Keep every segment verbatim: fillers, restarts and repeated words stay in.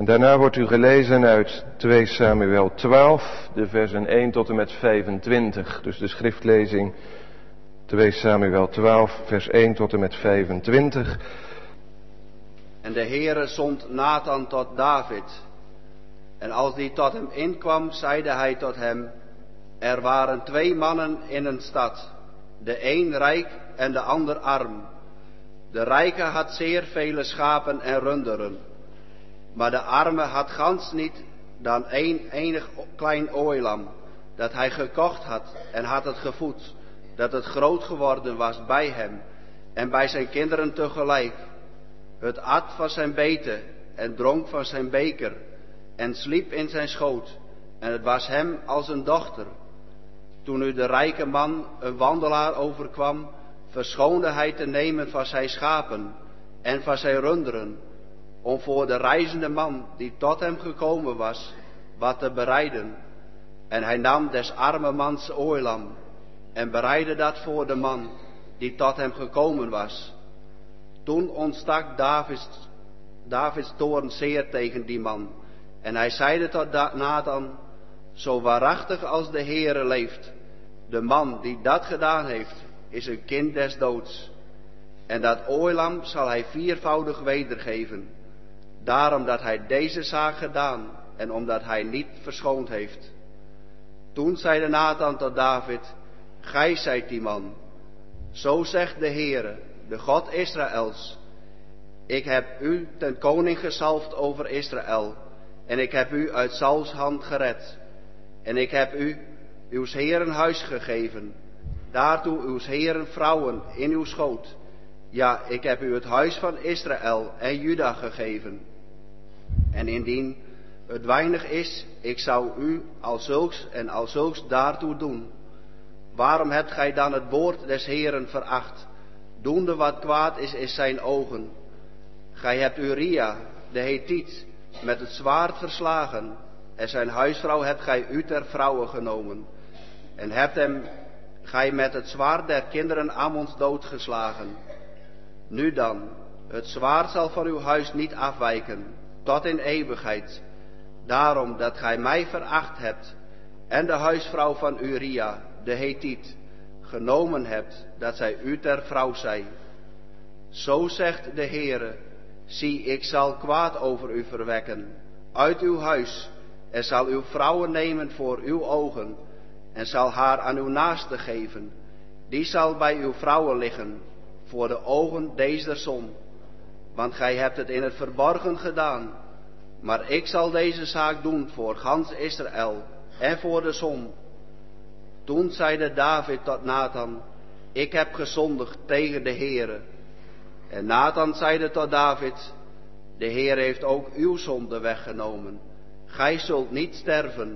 En daarna wordt u gelezen uit twee Samuel twaalf, de versen één tot en met vijfentwintig. Dus de schriftlezing twee Samuel twaalf, vers één tot en met vijfentwintig. En de Heere zond Nathan tot David. En als die tot hem inkwam, zeide hij tot hem: er waren twee mannen in een stad, de een rijk en de ander arm. De rijke had zeer vele schapen en runderen, maar de arme had gans niet dan één enig klein ooilam, dat hij gekocht had en had het gevoed, dat het groot geworden was bij hem en bij zijn kinderen tegelijk. Het at van zijn beten en dronk van zijn beker en sliep in zijn schoot, en het was hem als een dochter. Toen nu de rijke man een wandelaar overkwam, verschoonde hij te nemen van zijn schapen en van zijn runderen, om voor de reizende man die tot hem gekomen was, wat te bereiden. En hij nam des arme mans ooilam en bereidde dat voor de man die tot hem gekomen was. Toen ontstak Davids, Davids toorn zeer tegen die man. En hij zeide tot Nathan: zo waarachtig als de Heere leeft, de man die dat gedaan heeft, is een kind des doods. En dat ooilam zal hij viervoudig wedergeven, daarom dat hij deze zaak gedaan en omdat hij niet verschoond heeft. Toen zeide Nathan tot David: gij zijt die man. Zo zegt de Heere, de God Israëls: ik heb u ten koning gezalfd over Israël, en ik heb u uit Sauls hand gered. En ik heb u uw heren huis gegeven, daartoe uw heren vrouwen in uw schoot. Ja, ik heb u het huis van Israël en Juda gegeven. En indien het weinig is, ik zou u al zulks en al zulks daartoe doen. Waarom hebt gij dan het woord des Heren veracht, doende wat kwaad is in zijn ogen? Gij hebt Uria, de Hethiet, met het zwaard verslagen, en zijn huisvrouw hebt gij u ter vrouwe genomen, en hebt hem gij met het zwaard der kinderen Ammons doodgeslagen. Nu dan, het zwaard zal van uw huis niet afwijken, tot in eeuwigheid, daarom dat gij mij veracht hebt, en de huisvrouw van Uria, de Hethiet, genomen hebt, dat zij u ter vrouw zij. Zo zegt de Heere: zie, ik zal kwaad over u verwekken, uit uw huis, en zal uw vrouwen nemen voor uw ogen, en zal haar aan uw naaste geven. Die zal bij uw vrouwen liggen, voor de ogen deze zon. Want gij hebt het in het verborgen gedaan, maar ik zal deze zaak doen voor gans Israël en voor de zon. Toen zeide David tot Nathan: ik heb gezondigd tegen de Heere. En Nathan zeide tot David: de Heer heeft ook uw zonde weggenomen. Gij zult niet sterven.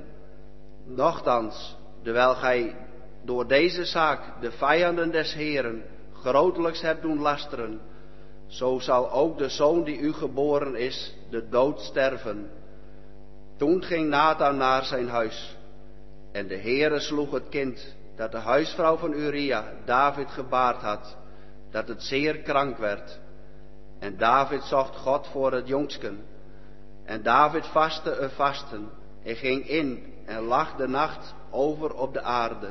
Nochtans, terwijl gij door deze zaak de vijanden des Heeren grotelijks hebt doen lasteren, zo zal ook de zoon die u geboren is, de dood sterven. Toen ging Nathan naar zijn huis. En de Heere sloeg het kind, dat de huisvrouw van Uria David gebaard had, dat het zeer krank werd. En David zocht God voor het jongsken. En David vastte een vasten, en ging in en lag de nacht over op de aarde.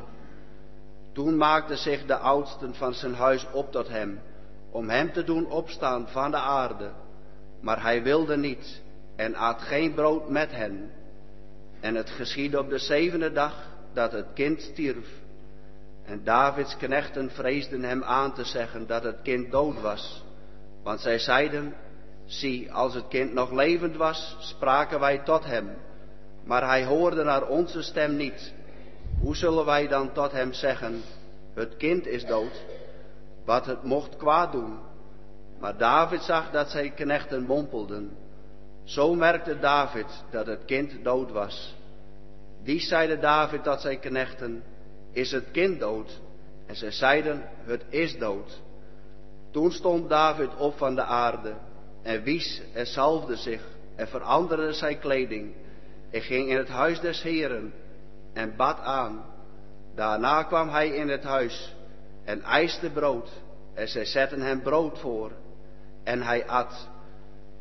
Toen maakten zich de oudsten van zijn huis op tot hem, om hem te doen opstaan van de aarde. Maar hij wilde niet, en at geen brood met hen. En het geschiedde op de zevende dag, dat het kind stierf. En Davids knechten vreesden hem aan te zeggen dat het kind dood was. Want zij zeiden: zie, als het kind nog levend was, spraken wij tot hem. Maar hij hoorde naar onze stem niet. Hoe zullen wij dan tot hem zeggen: het kind is dood? Wat het mocht kwaad doen. Maar David zag dat zijn knechten mompelden. Zo merkte David dat het kind dood was. Die zeide David tot zijn knechten: is het kind dood? En zij zeiden: het is dood. Toen stond David op van de aarde, en wies en zalfde zich, en veranderde zijn kleding, en ging in het huis des Heeren, en bad aan. Daarna kwam hij in het huis, en eiste brood, en zij zetten hem brood voor, en hij at.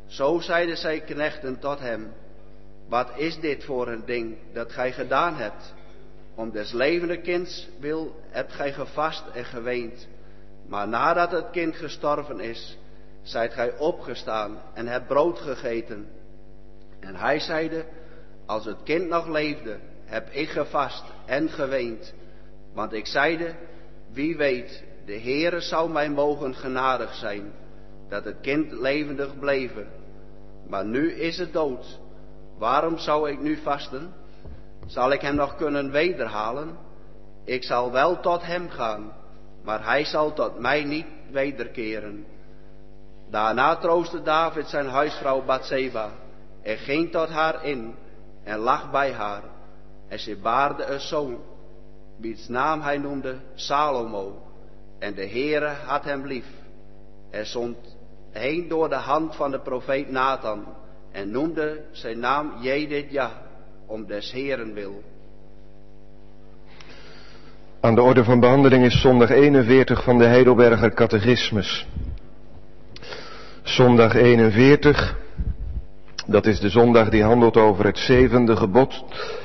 Zo zeiden zijn knechten tot hem: wat is dit voor een ding dat gij gedaan hebt? Om des levende kinds wil hebt gij gevast en geweend. Maar nadat het kind gestorven is, zijt gij opgestaan en hebt brood gegeten. En hij zeide: als het kind nog leefde, heb ik gevast en geweend. Want ik zeide: wie weet, de Heere zou mij mogen genadig zijn, dat het kind levendig bleven. Maar nu is het dood. Waarom zou ik nu vasten? Zal ik hem nog kunnen wederhalen? Ik zal wel tot hem gaan, maar hij zal tot mij niet wederkeren. Daarna troostte David zijn huisvrouw Batseba en ging tot haar in en lag bij haar. En ze baarde een zoon, wiens naam hij noemde Salomo. En de Heere had hem lief. Er zond heen door de hand van de profeet Nathan en noemde zijn naam Jedidja, om des Heeren wil. Aan de orde van behandeling is zondag eenenveertig van de Heidelberger Catechismus. Zondag eenenveertig, dat is de zondag die handelt over het zevende gebod.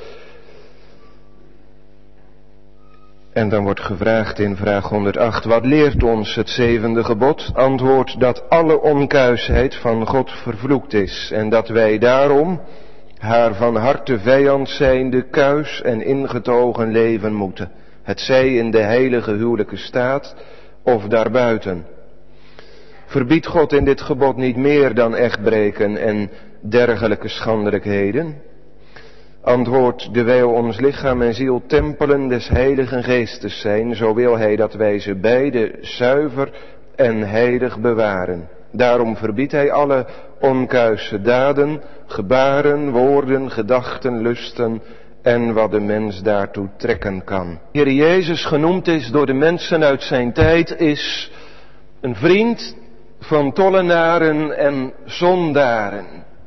En dan wordt gevraagd in vraag honderdacht, wat leert ons het zevende gebod? Antwoord dat alle onkuisheid van God vervloekt is en dat wij daarom haar van harte vijand zijnde kuis en ingetogen leven moeten. Het zij in de heilige huwelijke staat of daarbuiten. Verbiedt God in dit gebod niet meer dan echtbreken en dergelijke schandelijkheden? Antwoord, dewijl ons lichaam en ziel tempelen des Heiligen Geestes zijn, zo wil hij dat wij ze beide zuiver en heilig bewaren. Daarom verbiedt hij alle onkuise daden, gebaren, woorden, gedachten, lusten en wat de mens daartoe trekken kan. Heer Jezus, genoemd is door de mensen uit zijn tijd, is een vriend van tollenaren en zondaren.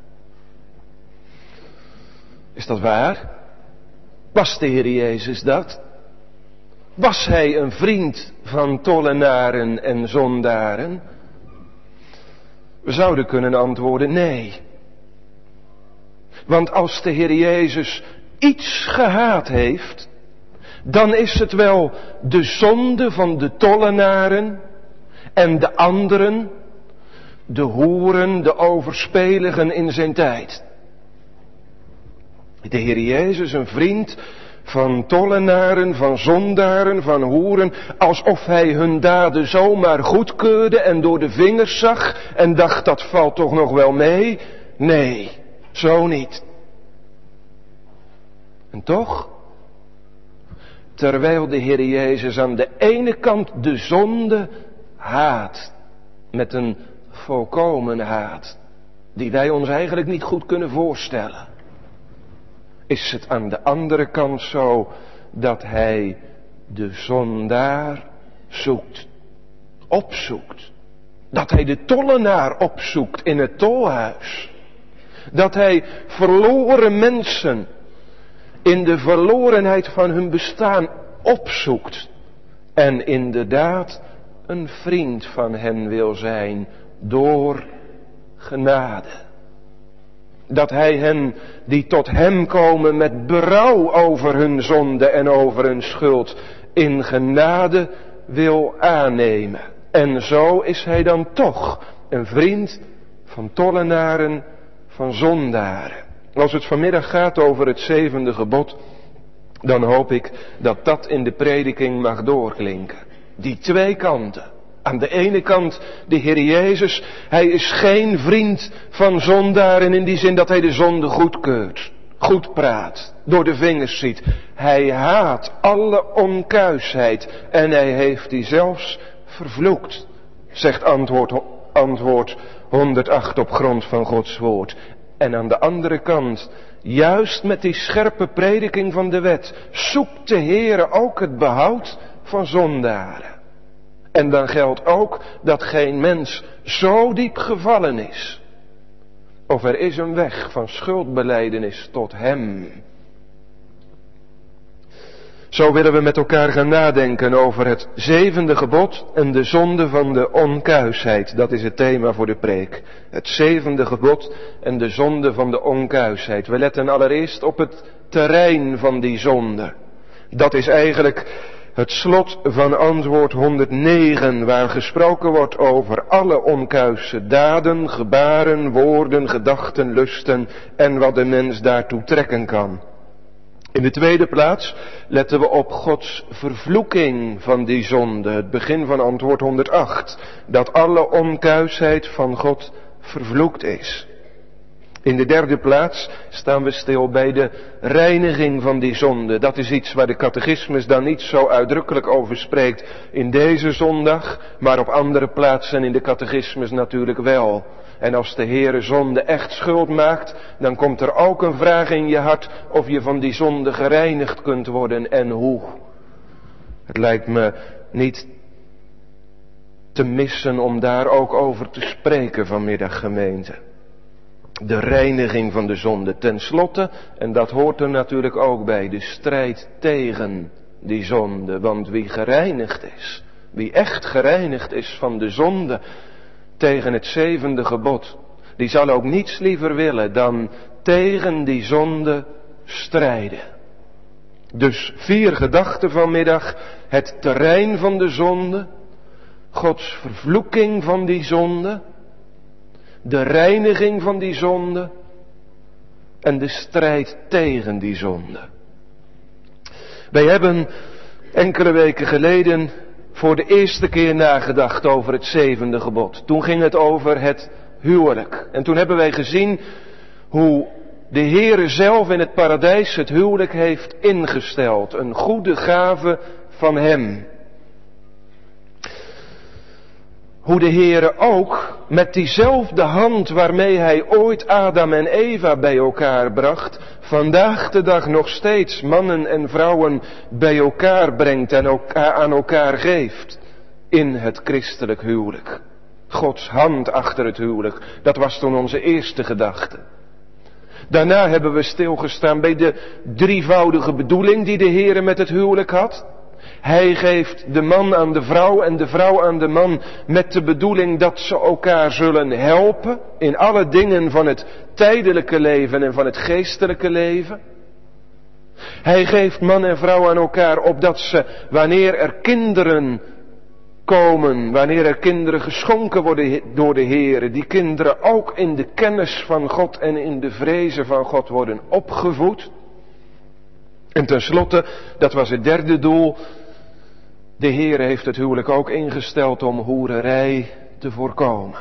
Is dat waar? Was de Heer Jezus dat? Was hij een vriend van tollenaren en zondaren? We zouden kunnen antwoorden nee. Want als de Heer Jezus iets gehaat heeft, dan is het wel de zonde van de tollenaren en de anderen, de hoeren, de overspeligen in zijn tijd. De Heer Jezus, een vriend van tollenaren, van zondaren, van hoeren, alsof hij hun daden zomaar goedkeurde en door de vingers zag en dacht dat valt toch nog wel mee? Nee, zo niet. En toch, terwijl de Heer Jezus aan de ene kant de zonde haat, met een volkomen haat, die wij ons eigenlijk niet goed kunnen voorstellen, is het aan de andere kant zo dat hij de zondaar zoekt, opzoekt. Dat hij de tollenaar opzoekt in het tolhuis. Dat hij verloren mensen in de verlorenheid van hun bestaan opzoekt. En inderdaad een vriend van hen wil zijn door genade. Dat hij hen die tot hem komen met berouw over hun zonde en over hun schuld in genade wil aannemen. En zo is hij dan toch een vriend van tollenaren, van zondaren. Als het vanmiddag gaat over het zevende gebod, dan hoop ik dat dat in de prediking mag doorklinken. Die twee kanten. Aan de ene kant de Heer Jezus, hij is geen vriend van zondaren in die zin dat hij de zonde goedkeurt, goed praat, door de vingers ziet. Hij haat alle onkuisheid en hij heeft die zelfs vervloekt, zegt antwoord, antwoord honderdacht op grond van Gods woord. En aan de andere kant, juist met die scherpe prediking van de wet, zoekt de Heere ook het behoud van zondaren. En dan geldt ook dat geen mens zo diep gevallen is. Of er is een weg van schuldbelijdenis tot hem. Zo willen we met elkaar gaan nadenken over het zevende gebod en de zonde van de onkuisheid. Dat is het thema voor de preek. Het zevende gebod en de zonde van de onkuisheid. We letten allereerst op het terrein van die zonde. Dat is eigenlijk het slot van antwoord honderdnegen, waar gesproken wordt over alle onkuise daden, gebaren, woorden, gedachten, lusten en wat de mens daartoe trekken kan. In de tweede plaats letten we op Gods vervloeking van die zonde, het begin van antwoord honderdacht, dat alle onkuisheid van God vervloekt is. In de derde plaats staan we stil bij de reiniging van die zonde. Dat is iets waar de catechismus dan niet zo uitdrukkelijk over spreekt in deze zondag, maar op andere plaatsen in de catechismus natuurlijk wel. En als de Heere zonde echt schuld maakt, dan komt er ook een vraag in je hart of je van die zonde gereinigd kunt worden en hoe. Het lijkt me niet te missen om daar ook over te spreken vanmiddag, gemeente. De reiniging van de zonde. Ten slotte, en dat hoort er natuurlijk ook bij, de strijd tegen die zonde. Want wie gereinigd is, wie echt gereinigd is van de zonde tegen het zevende gebod, die zal ook niets liever willen dan tegen die zonde strijden. Dus vier gedachten vanmiddag: het terrein van de zonde, Gods vervloeking van die zonde, de reiniging van die zonde en de strijd tegen die zonde. Wij hebben enkele weken geleden voor de eerste keer nagedacht over het zevende gebod. Toen ging het over het huwelijk. En toen hebben wij gezien hoe de Heere zelf in het paradijs het huwelijk heeft ingesteld. Een goede gave van Hem. Hoe de Heere ook met diezelfde hand waarmee Hij ooit Adam en Eva bij elkaar bracht, vandaag de dag nog steeds mannen en vrouwen bij elkaar brengt en elkaar aan elkaar geeft in het christelijk huwelijk. Gods hand achter het huwelijk, dat was toen onze eerste gedachte. Daarna hebben we stilgestaan bij de drievoudige bedoeling die de Heere met het huwelijk had. Hij geeft de man aan de vrouw en de vrouw aan de man met de bedoeling dat ze elkaar zullen helpen in alle dingen van het tijdelijke leven en van het geestelijke leven. Hij geeft man en vrouw aan elkaar opdat ze, wanneer er kinderen komen, wanneer er kinderen geschonken worden door de Heere, die kinderen ook in de kennis van God en in de vrezen van God worden opgevoed. En tenslotte, dat was het derde doel, de Heere heeft het huwelijk ook ingesteld om hoererij te voorkomen.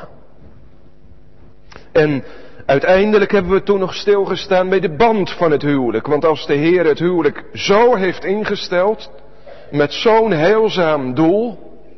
En uiteindelijk hebben we toen nog stilgestaan bij de band van het huwelijk. Want als de Heere het huwelijk zo heeft ingesteld, met zo'n heilzaam doel,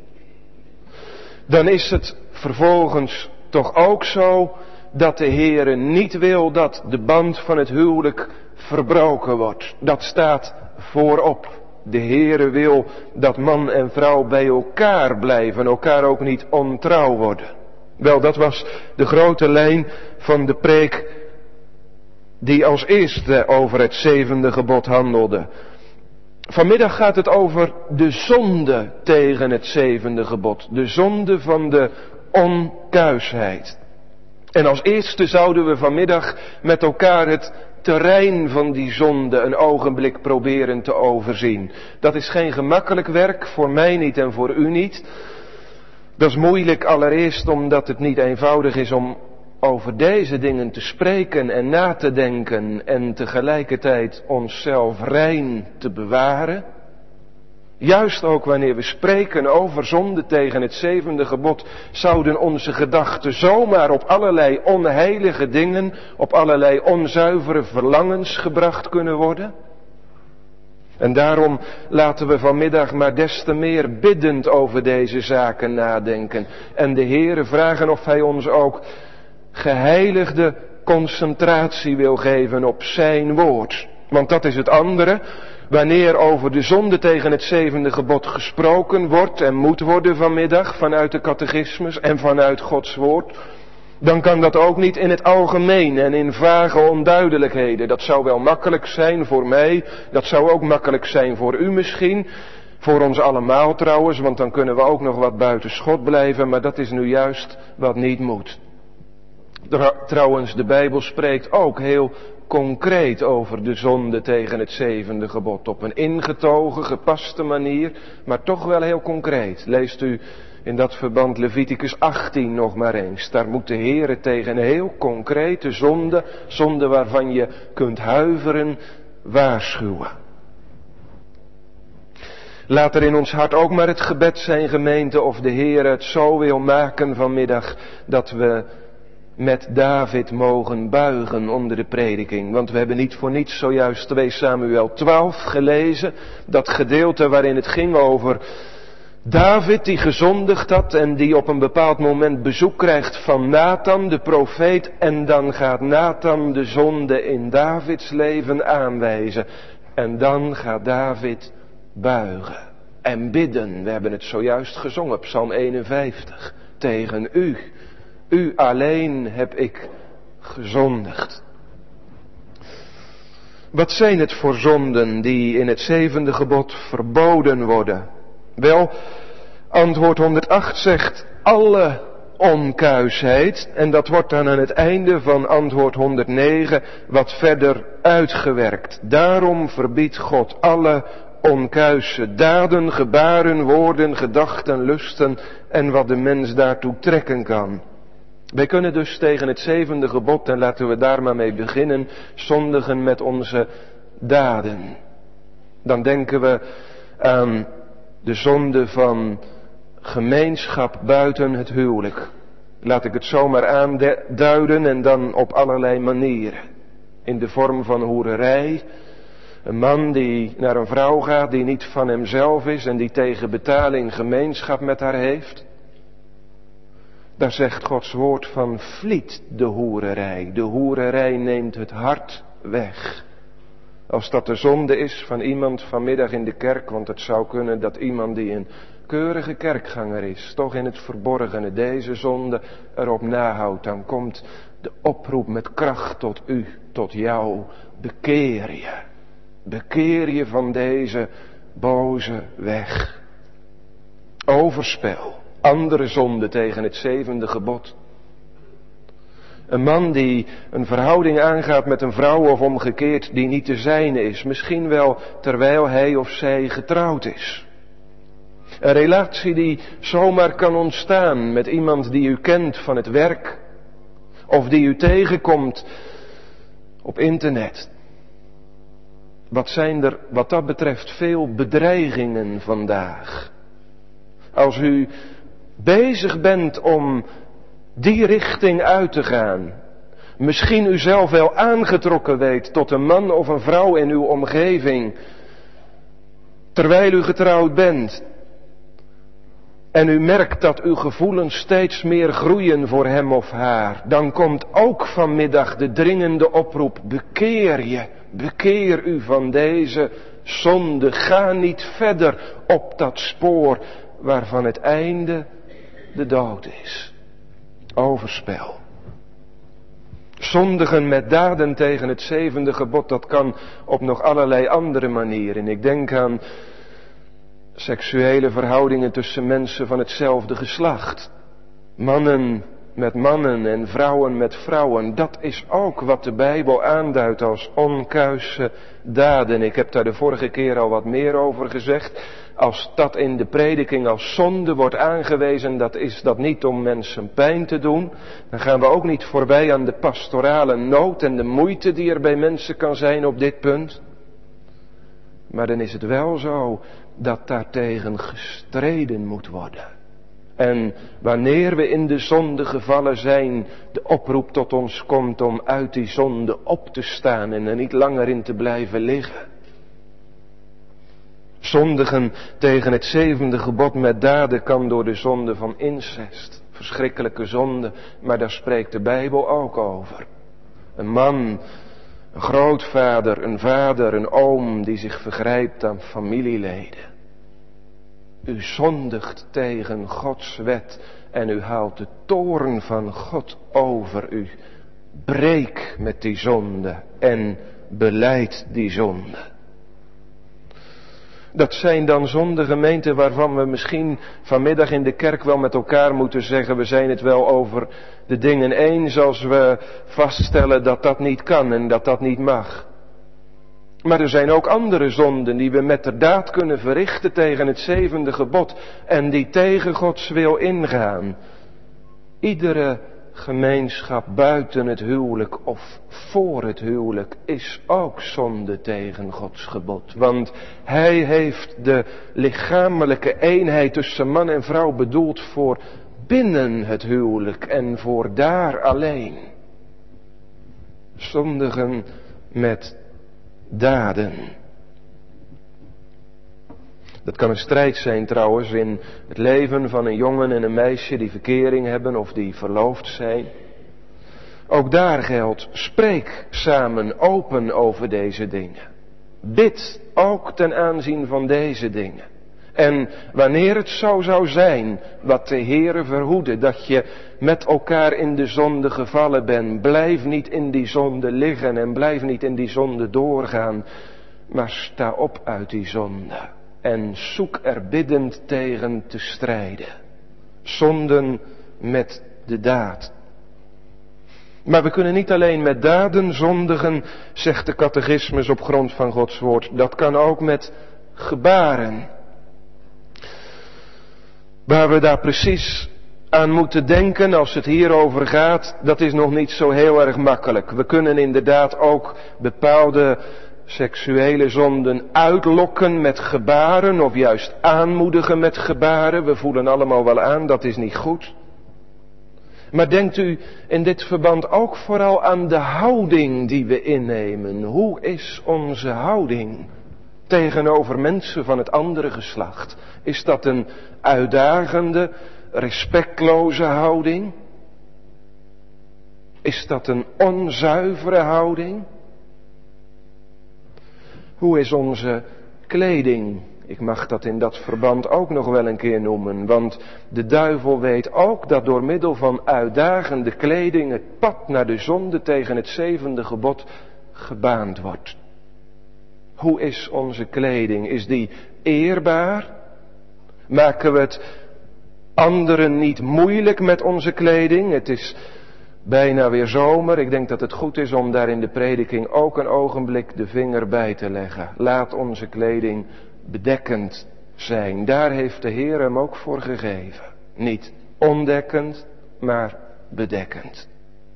dan is het vervolgens toch ook zo dat de Heere niet wil dat de band van het huwelijk verbroken wordt. Dat staat voorop. De Heere wil dat man en vrouw bij elkaar blijven, elkaar ook niet ontrouw worden. Wel, dat was de grote lijn van de preek die als eerste over het zevende gebod handelde. Vanmiddag gaat het over de zonde tegen het zevende gebod. De zonde van de onkuisheid. En als eerste zouden we vanmiddag met elkaar het terrein van die zonde een ogenblik proberen te overzien. Dat is geen gemakkelijk werk, voor mij niet en voor u niet. Dat is moeilijk allereerst omdat het niet eenvoudig is om over deze dingen te spreken en na te denken en tegelijkertijd onszelf rein te bewaren. Juist ook wanneer we spreken over zonde tegen het zevende gebod, zouden onze gedachten zomaar op allerlei onheilige dingen, op allerlei onzuivere verlangens gebracht kunnen worden. En daarom laten we vanmiddag maar des te meer biddend over deze zaken nadenken. En de Heere vragen of Hij ons ook geheiligde concentratie wil geven op zijn woord. Want dat is het andere. Wanneer over de zonde tegen het zevende gebod gesproken wordt en moet worden vanmiddag vanuit de catechismus en vanuit Gods woord, Dan kan dat ook niet in het algemeen en in vage onduidelijkheden. Dat zou wel makkelijk zijn voor mij, dat zou ook makkelijk zijn voor u misschien. Voor ons allemaal trouwens, want dan kunnen we ook nog wat buiten schot blijven, maar dat is nu juist wat niet moet. Trouwens, de Bijbel spreekt ook heel concreet over de zonde tegen het zevende gebod. Op een ingetogen, gepaste manier, maar toch wel heel concreet. Leest u in dat verband Leviticus achttien nog maar eens. Daar moet de Heere tegen een heel concrete zonde, zonde waarvan je kunt huiveren, waarschuwen. Laat er in ons hart ook maar het gebed zijn, gemeente, of de Heere het zo wil maken vanmiddag dat we met David mogen buigen onder de prediking. Want we hebben niet voor niets zojuist twee Samuel twaalf gelezen. Dat gedeelte waarin het ging over David die gezondigd had en die op een bepaald moment bezoek krijgt van Nathan, de profeet. En dan gaat Nathan de zonde in Davids leven aanwijzen. En dan gaat David buigen en bidden. We hebben het zojuist gezongen, Psalm eenenvijftig. Tegen u, u alleen heb ik gezondigd. Wat zijn het voor zonden die in het zevende gebod verboden worden? Wel, antwoord honderdacht zegt alle onkuisheid. En dat wordt dan aan het einde van antwoord honderdnegen wat verder uitgewerkt. Daarom verbiedt God alle onkuise daden, gebaren, woorden, gedachten, lusten en wat de mens daartoe trekken kan. Wij kunnen dus tegen het zevende gebod, en laten we daar maar mee beginnen, zondigen met onze daden. Dan denken we aan de zonde van gemeenschap buiten het huwelijk. Laat ik het zomaar aanduiden en dan op allerlei manieren. In de vorm van hoererij. Een man die naar een vrouw gaat die niet van hemzelf is en die tegen betaling gemeenschap met haar heeft. Daar zegt Gods woord van: vliet de hoererij. De hoererij neemt het hart weg. Als dat de zonde is van iemand vanmiddag in de kerk, want het zou kunnen dat iemand die een keurige kerkganger is, toch in het verborgene deze zonde erop nahoudt, dan komt de oproep met kracht tot u, tot jou: bekeer je. Bekeer je van deze boze weg. Overspel, andere zonde tegen het zevende gebod. Een man die een verhouding aangaat met een vrouw of omgekeerd die niet de zijne is. Misschien wel terwijl hij of zij getrouwd is. Een relatie die zomaar kan ontstaan met iemand die u kent van het werk. Of die u tegenkomt op internet. Wat zijn er wat dat betreft veel bedreigingen vandaag. Als u bezig bent om die richting uit te gaan. Misschien u zelf wel aangetrokken weet tot een man of een vrouw in uw omgeving. Terwijl u getrouwd bent. En u merkt dat uw gevoelens steeds meer groeien voor hem of haar. Dan komt ook vanmiddag de dringende oproep: bekeer je. Bekeer u van deze zonde. Ga niet verder op dat spoor waarvan het einde de dood is. Overspel. Zondigen met daden tegen het zevende gebod, dat kan op nog allerlei andere manieren. Ik denk aan seksuele verhoudingen tussen mensen van hetzelfde geslacht. Mannen met mannen en vrouwen met vrouwen. Dat is ook wat de Bijbel aanduidt als onkuise daden. Ik heb daar de vorige keer al wat meer over gezegd. Als dat in de prediking als zonde wordt aangewezen, dat is dat niet om mensen pijn te doen. Dan gaan we ook niet voorbij aan de pastorale nood en de moeite die er bij mensen kan zijn op dit punt. Maar dan is het wel zo dat daartegen gestreden moet worden. En wanneer we in de zonde gevallen zijn, de oproep tot ons komt om uit die zonde op te staan en er niet langer in te blijven liggen. Zondigen tegen het zevende gebod met daden kan door de zonde van incest. Verschrikkelijke zonde, maar daar spreekt de Bijbel ook over. Een man, een grootvader, een vader, een oom die zich vergrijpt aan familieleden. U zondigt tegen Gods wet en u haalt de toorn van God over u. Breek met die zonde en belijd die zonde. Dat zijn dan zonden, gemeente, waarvan we misschien vanmiddag in de kerk wel met elkaar moeten zeggen, we zijn het wel over de dingen eens als we vaststellen dat dat niet kan en dat dat niet mag. Maar er zijn ook andere zonden die we met de daad kunnen verrichten tegen het zevende gebod en die tegen Gods wil ingaan. Iedere gemeenschap buiten het huwelijk of voor het huwelijk is ook zonde tegen Gods gebod. Want Hij heeft de lichamelijke eenheid tussen man en vrouw bedoeld voor binnen het huwelijk en voor daar alleen. Zondigen met daden. Dat kan een strijd zijn trouwens in het leven van een jongen en een meisje die verkering hebben of die verloofd zijn. Ook daar geldt, spreek samen open over deze dingen. Bid ook ten aanzien van deze dingen. En wanneer het zo zou zijn, wat de Heere verhoede, dat je met elkaar in de zonde gevallen bent, blijf niet in die zonde liggen en blijf niet in die zonde doorgaan, maar sta op uit die zonde. En zoek er biddend tegen te strijden. Zonden met de daad. Maar we kunnen niet alleen met daden zondigen, zegt de catechismus op grond van Gods woord. Dat kan ook met gebaren. Waar we daar precies aan moeten denken als het hierover gaat, dat is nog niet zo heel erg makkelijk. We kunnen inderdaad ook bepaalde seksuele zonden uitlokken met gebaren of juist aanmoedigen met gebaren. We voelen allemaal wel aan, dat is niet goed. Maar denkt u in dit verband ook vooral aan de houding die we innemen. Hoe is onze houding tegenover mensen van het andere geslacht? Is dat een uitdagende, respectloze houding? Is dat een onzuivere houding? Hoe is onze kleding? Ik mag dat in dat verband ook nog wel een keer noemen, want de duivel weet ook dat door middel van uitdagende kleding het pad naar de zonde tegen het zevende gebod gebaand wordt. Hoe is onze kleding? Is die eerbaar? Maken we het anderen niet moeilijk met onze kleding? Het is bijna weer zomer. Ik denk dat het goed is om daar in de prediking ook een ogenblik de vinger bij te leggen. Laat onze kleding bedekkend zijn. Daar heeft de Heer hem ook voor gegeven. Niet ondekkend, maar bedekkend.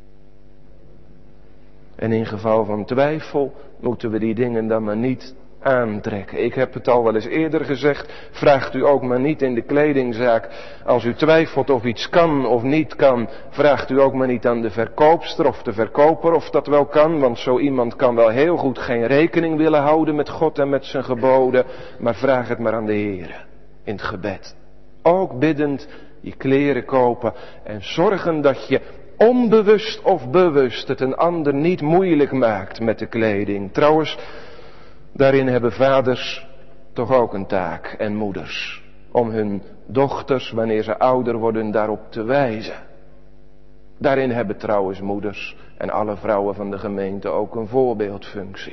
En in geval van twijfel moeten we die dingen dan maar niet aantrekken. Ik heb het al wel eens eerder gezegd, vraagt u ook maar niet in de kledingzaak. Als u twijfelt of iets kan of niet kan, vraagt u ook maar niet aan de verkoopster of de verkoper of dat wel kan. Want zo iemand kan wel heel goed geen rekening willen houden met God en met zijn geboden. Maar vraag het maar aan de Heer in het gebed. Ook biddend je kleren kopen en zorgen dat je onbewust of bewust het een ander niet moeilijk maakt met de kleding. Trouwens, daarin hebben vaders toch ook een taak en moeders. Om hun dochters, wanneer ze ouder worden, daarop te wijzen. Daarin hebben trouwens moeders en alle vrouwen van de gemeente ook een voorbeeldfunctie.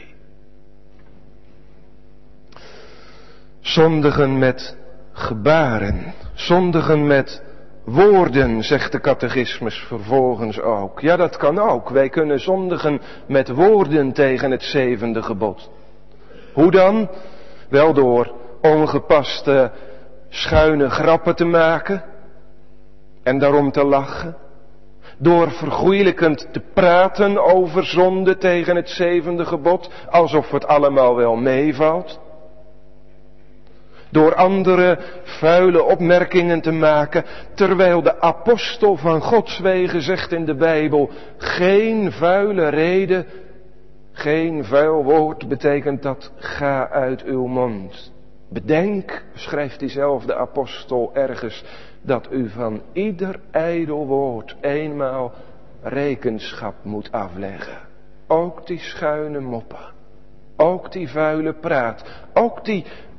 Zondigen met gebaren. Zondigen met woorden, zegt de catechismus vervolgens ook. Ja, dat kan ook. Wij kunnen zondigen met woorden tegen het zevende gebod. Hoe dan? Wel door ongepaste schuine grappen te maken en daarom te lachen. Door vergoeilijkend te praten over zonde tegen het zevende gebod, alsof het allemaal wel meevalt. Door andere vuile opmerkingen te maken, terwijl de apostel van Gods wegen zegt in de Bijbel, geen vuile reden, geen vuil woord, betekent dat, ga uit uw mond. Bedenk, schrijft diezelfde apostel ergens, dat u van ieder ijdel woord eenmaal rekenschap moet afleggen. Ook die schuine moppen, ook die vuile praat, ook die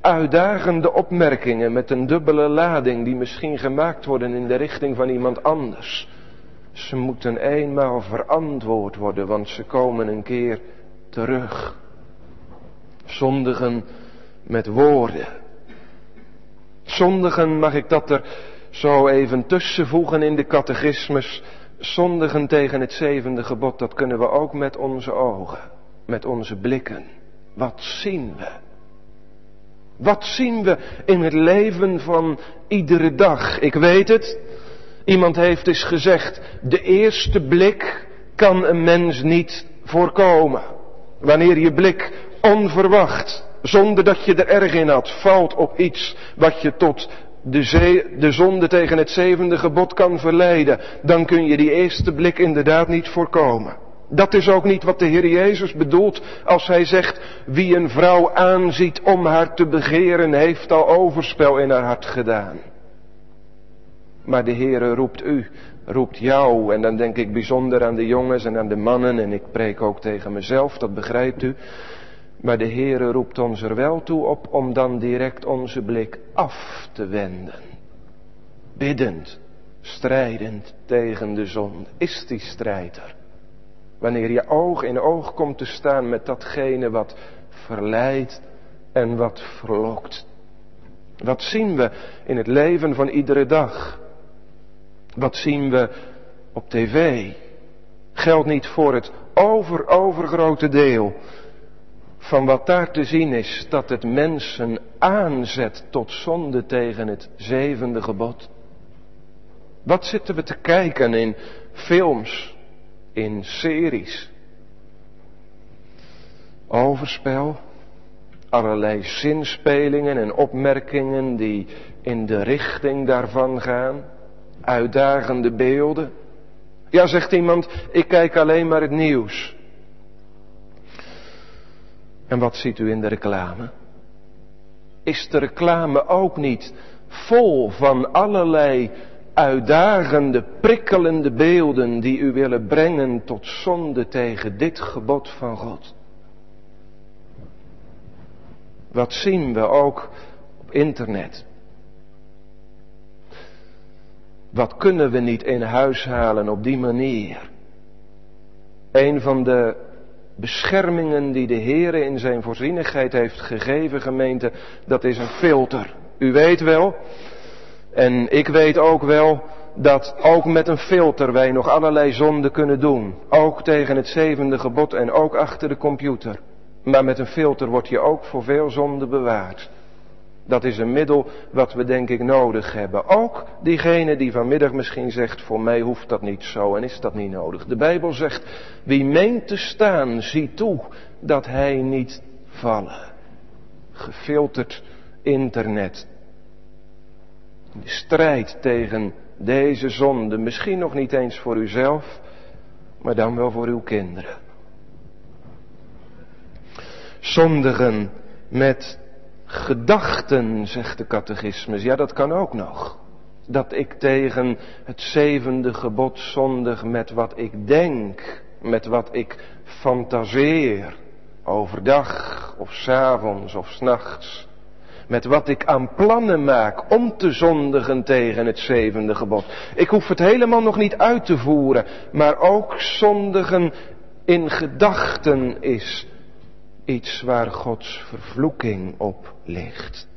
uitdagende opmerkingen met een dubbele lading die misschien gemaakt worden in de richting van iemand anders. Ze moeten eenmaal verantwoord worden, want ze komen een keer terug. Zondigen met woorden. Zondigen, mag ik dat er zo even tussenvoegen in de catechismus. Zondigen tegen het zevende gebod, dat kunnen we ook met onze ogen, met onze blikken. Wat zien we? Wat zien we in het leven van iedere dag? Ik weet het. Iemand heeft eens gezegd, de eerste blik kan een mens niet voorkomen. Wanneer je blik onverwacht, zonder dat je er erg in had, valt op iets wat je tot de, zee, de zonde tegen het zevende gebod kan verleiden, dan kun je die eerste blik inderdaad niet voorkomen. Dat is ook niet wat de Heer Jezus bedoelt als hij zegt, wie een vrouw aanziet om haar te begeren, heeft al overspel in haar hart gedaan. Maar de Heere roept u, roept jou, en dan denk ik bijzonder aan de jongens en aan de mannen, en ik preek ook tegen mezelf, dat begrijpt u. Maar de Heere roept ons er wel toe op om dan direct onze blik af te wenden. Biddend, strijdend tegen de zonde. Is die strijd er? Wanneer je oog in oog komt te staan met datgene wat verleidt en wat verlokt. Wat zien we in het leven van iedere dag? Wat zien we op tv? Geldt niet voor het over, overgrote deel van wat daar te zien is, dat het mensen aanzet tot zonde tegen het zevende gebod. Wat zitten we te kijken in films, in series? Overspel, allerlei zinspelingen en opmerkingen die in de richting daarvan gaan, uitdagende beelden. Ja, zegt iemand, ik kijk alleen maar het nieuws. En wat ziet u in de reclame? Is de reclame ook niet vol van allerlei uitdagende, prikkelende beelden die u willen brengen tot zonde tegen dit gebod van God? Wat zien we ook op internet? Wat kunnen we niet in huis halen op die manier? Een van de beschermingen die de Heere in zijn voorzienigheid heeft gegeven, gemeente, dat is een filter. U weet wel, en ik weet ook wel, dat ook met een filter wij nog allerlei zonden kunnen doen. Ook tegen het zevende gebod en ook achter de computer. Maar met een filter word je ook voor veel zonden bewaard. Dat is een middel wat we denk ik nodig hebben. Ook diegene die vanmiddag misschien zegt, voor mij hoeft dat niet zo en is dat niet nodig. De Bijbel zegt, wie meent te staan, zie toe dat hij niet vallen. Gefilterd internet. De strijd tegen deze zonde, misschien nog niet eens voor uzelf, maar dan wel voor uw kinderen. Zondigen met gedachten, zegt de catechismus. Ja, dat kan ook nog. Dat ik tegen het zevende gebod zondig met wat ik denk, met wat ik fantaseer, overdag of 's avonds of 's nachts. Met wat ik aan plannen maak om te zondigen tegen het zevende gebod. Ik hoef het helemaal nog niet uit te voeren, maar ook zondigen in gedachten is iets waar Gods vervloeking op ligt.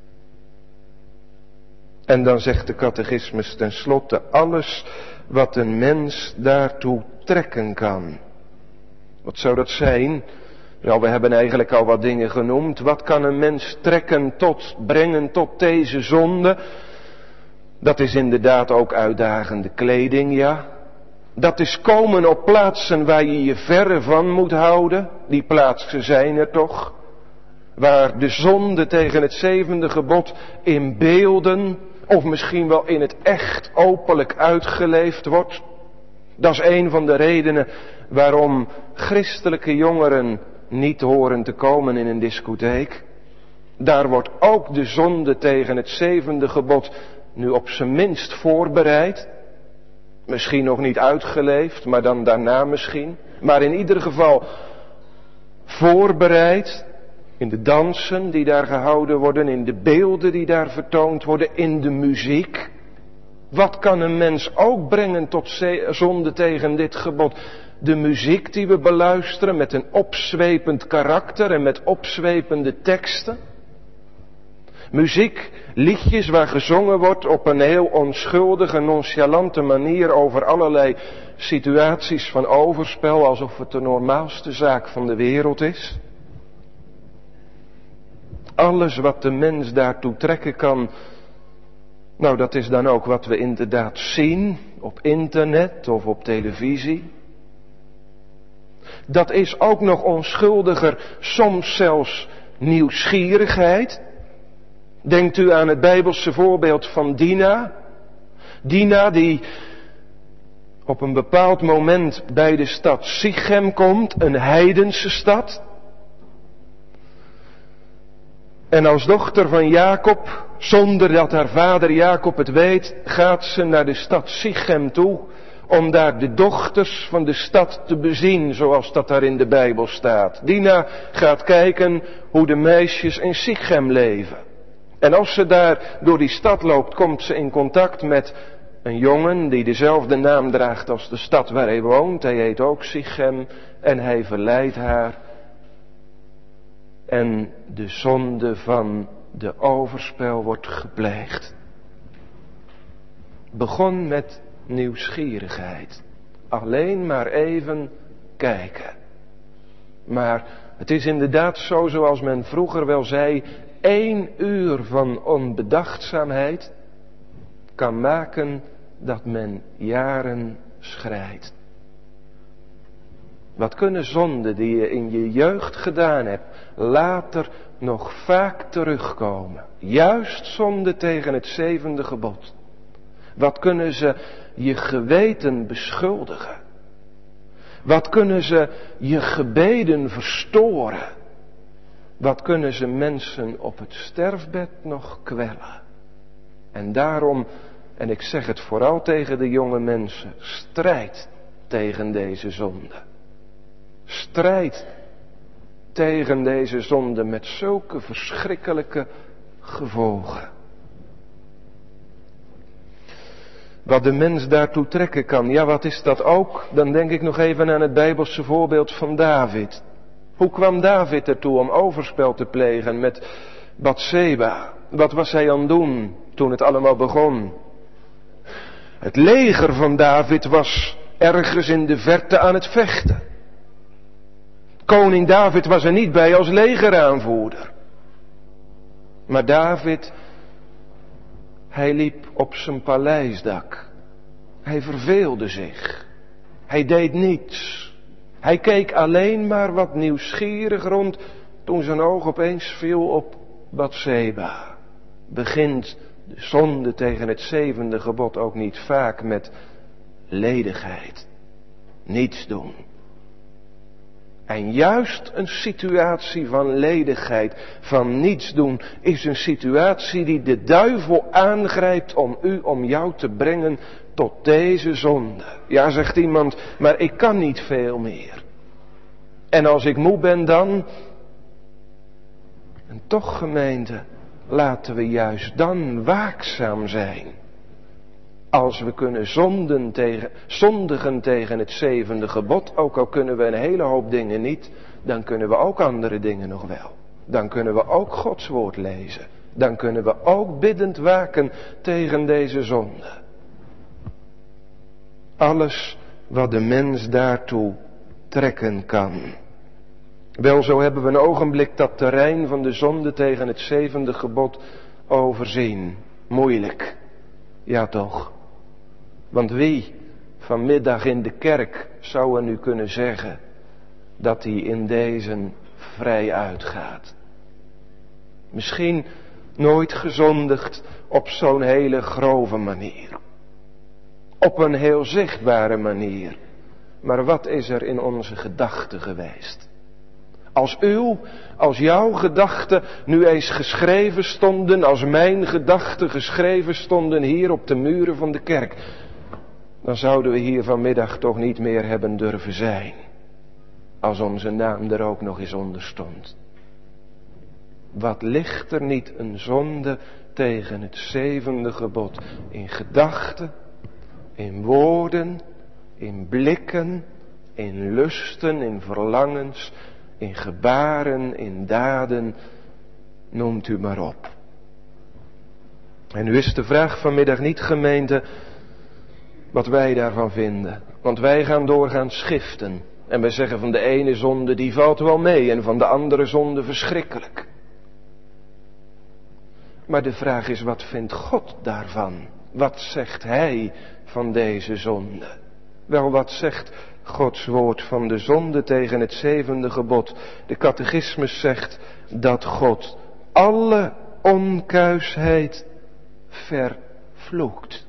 En dan zegt de catechismus tenslotte, alles wat een mens daartoe trekken kan. Wat zou dat zijn? Wel, we hebben eigenlijk al wat dingen genoemd. Wat kan een mens trekken tot, brengen tot deze zonde? Dat is inderdaad ook uitdagende kleding, ja. Dat is komen op plaatsen waar je je verre van moet houden. Die plaatsen zijn er toch. Waar de zonde tegen het zevende gebod in beelden, of misschien wel in het echt openlijk uitgeleefd wordt. Dat is een van de redenen waarom christelijke jongeren niet horen te komen in een discotheek. Daar wordt ook de zonde tegen het zevende gebod nu op zijn minst voorbereid. Misschien nog niet uitgeleefd, maar dan daarna misschien. Maar in ieder geval voorbereid. In de dansen die daar gehouden worden, in de beelden die daar vertoond worden, in de muziek. Wat kan een mens ook brengen tot zonde tegen dit gebod? De muziek die we beluisteren met een opzwepend karakter en met opzwepende teksten. Muziek, liedjes waar gezongen wordt op een heel onschuldige, nonchalante manier over allerlei situaties van overspel, alsof het de normaalste zaak van de wereld is. Alles wat de mens daartoe trekken kan, nou dat is dan ook wat we inderdaad zien op internet of op televisie. Dat is ook nog onschuldiger, soms zelfs nieuwsgierigheid. Denkt u aan het Bijbelse voorbeeld van Dina. Dina die op een bepaald moment bij de stad Sichem komt, een heidense stad. En als dochter van Jacob, zonder dat haar vader Jacob het weet, gaat ze naar de stad Sichem toe, om daar de dochters van de stad te bezien, zoals dat daar in de Bijbel staat. Dina gaat kijken hoe de meisjes in Sichem leven. En als ze daar door die stad loopt, komt ze in contact met een jongen die dezelfde naam draagt als de stad waar hij woont. Hij heet ook Sichem en hij verleidt haar. En de zonde van de overspel wordt gepleegd. Begon met nieuwsgierigheid. Alleen maar even kijken. Maar het is inderdaad zo, zoals men vroeger wel zei, één uur van onbedachtzaamheid kan maken dat men jaren schrijdt. Wat kunnen zonden die je in je jeugd gedaan hebt, later nog vaak terugkomen? Juist zonde tegen het zevende gebod. Wat kunnen ze je geweten beschuldigen? Wat kunnen ze je gebeden verstoren? Wat kunnen ze mensen op het sterfbed nog kwellen? En daarom, en ik zeg het vooral tegen de jonge mensen, strijd tegen deze zonde. Strijd tegen deze zonde met zulke verschrikkelijke gevolgen. Wat de mens daartoe trekken kan, ja wat is dat ook? Dan denk ik nog even aan het Bijbelse voorbeeld van David. Hoe kwam David ertoe om overspel te plegen met Batseba? Wat was hij aan het doen toen het allemaal begon? Het leger van David was ergens in de verte aan het vechten. Koning David was er niet bij als legeraanvoerder. Maar David, hij liep op zijn paleisdak. Hij verveelde zich. Hij deed niets. Hij keek alleen maar wat nieuwsgierig rond toen zijn oog opeens viel op Batseba. Begint de zonde tegen het zevende gebod ook niet vaak met ledigheid. Niets doen. En juist een situatie van ledigheid, van niets doen, is een situatie die de duivel aangrijpt om u, om jou te brengen tot deze zonde. Ja, zegt iemand, maar ik kan niet veel meer. En als ik moe ben dan? En toch, gemeente, laten we juist dan waakzaam zijn. Als we kunnen zonden tegen, zondigen tegen het zevende gebod, ook al kunnen we een hele hoop dingen niet, dan kunnen we ook andere dingen nog wel. Dan kunnen we ook Gods woord lezen. Dan kunnen we ook biddend waken tegen deze zonde. Alles wat de mens daartoe trekken kan. Wel, zo hebben we een ogenblik dat terrein van de zonde tegen het zevende gebod overzien. Moeilijk. Ja toch. Want wie vanmiddag in de kerk zou er nu kunnen zeggen dat hij in deze vrij uitgaat? Misschien nooit gezondigd op zo'n hele grove manier. Op een heel zichtbare manier. Maar wat is er in onze gedachten geweest? Als uw, als jouw gedachten nu eens geschreven stonden, als mijn gedachten geschreven stonden hier op de muren van de kerk, dan zouden we hier vanmiddag toch niet meer hebben durven zijn. Als onze naam er ook nog eens onder stond. Wat ligt er niet een zonde tegen het zevende gebod? In gedachten, in woorden, in blikken, in lusten, in verlangens, in gebaren, in daden, noemt u maar op. En nu is de vraag vanmiddag niet, gemeente, wat wij daarvan vinden. Want wij gaan doorgaan schiften. En wij zeggen van de ene zonde die valt wel mee en van de andere zonde verschrikkelijk. Maar de vraag is, wat vindt God daarvan? Wat zegt Hij van deze zonde? Wel, wat zegt Gods woord van de zonde tegen het zevende gebod? De catechismus zegt dat God alle onkuisheid vervloekt.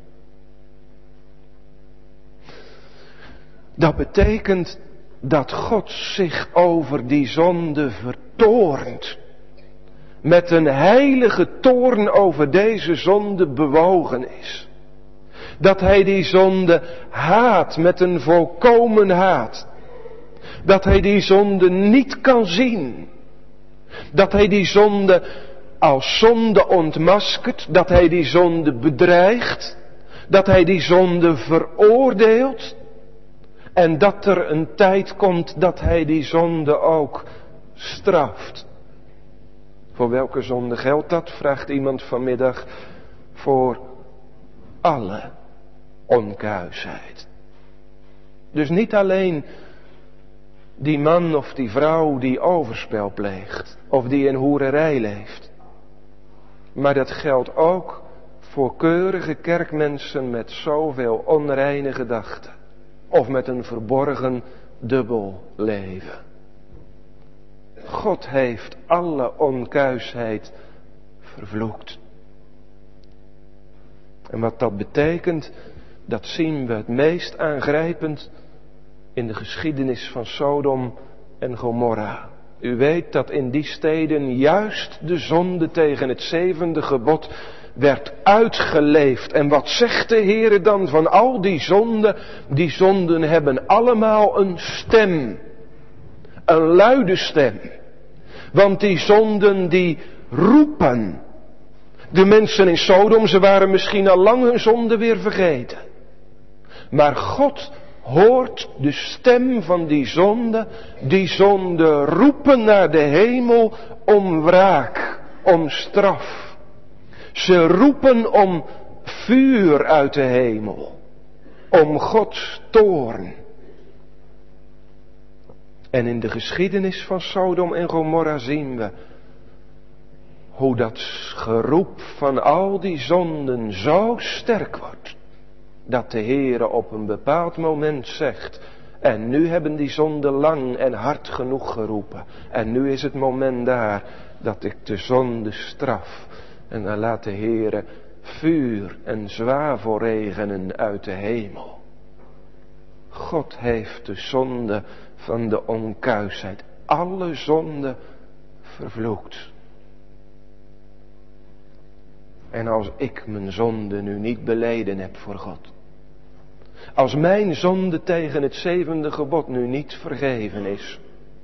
Dat betekent dat God zich over die zonde vertoornt. Met een heilige toorn over deze zonde bewogen is. Dat hij die zonde haat met een volkomen haat. Dat hij die zonde niet kan zien. Dat hij die zonde als zonde ontmaskert. Dat hij die zonde bedreigt. Dat hij die zonde veroordeelt. En dat er een tijd komt dat hij die zonde ook straft. Voor welke zonde geldt dat? Vraagt iemand vanmiddag. Voor alle onkuisheid. Dus niet alleen die man of die vrouw die overspel pleegt. Of die in hoererij leeft. Maar dat geldt ook voor keurige kerkmensen met zoveel onreine gedachten. Of met een verborgen dubbel leven. God heeft alle onkuisheid vervloekt. En wat dat betekent, dat zien we het meest aangrijpend in de geschiedenis van Sodom en Gomorra. U weet dat in die steden juist de zonde tegen het zevende gebod werd uitgeleefd. En wat zegt de Heere dan van al die zonden? Die zonden hebben allemaal een stem. Een luide stem. Want die zonden die roepen. De mensen in Sodom, ze waren misschien al lang hun zonde weer vergeten. Maar God hoort de stem van die zonde. Die zonde roepen naar de hemel om wraak, om straf. Ze roepen om vuur uit de hemel. Om Gods toorn. En in de geschiedenis van Sodom en Gomorra zien we hoe dat geroep van al die zonden zo sterk wordt. Dat de Heere op een bepaald moment zegt. En nu hebben die zonden lang en hard genoeg geroepen. En nu is het moment daar dat ik de zonde straf. En dan laat de Heere vuur en zwavel regenen uit de hemel. God heeft de zonde van de onkuisheid, alle zonde vervloekt. En als ik mijn zonde nu niet beleden heb voor God. Als mijn zonde tegen het zevende gebod nu niet vergeven is.